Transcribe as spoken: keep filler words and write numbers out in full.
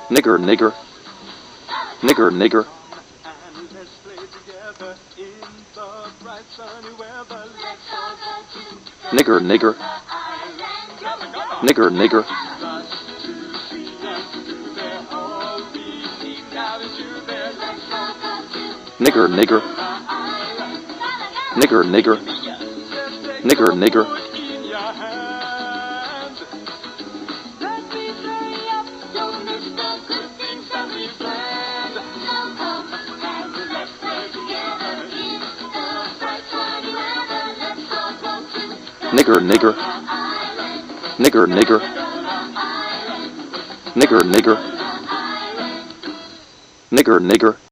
Nigger, nigger, nigger, nigger, And let's play together in the bright sunny weather. Let's all go to nigger, nigger, the island. Come on, come on. nigger, nigger, Just to see them do their all we need now is you there. Let's all go to nigger, nigger, the island. nigger, nigger, Just take nigger, a nigger, boat in your hand. Let me say up, don't miss the good things that we planned. So come and let's play together in the bright sunny weather. Let's all go to nigger, nigger, the island, nigger, nigger, the island, nigger, nigger, the island. nigger, nigger.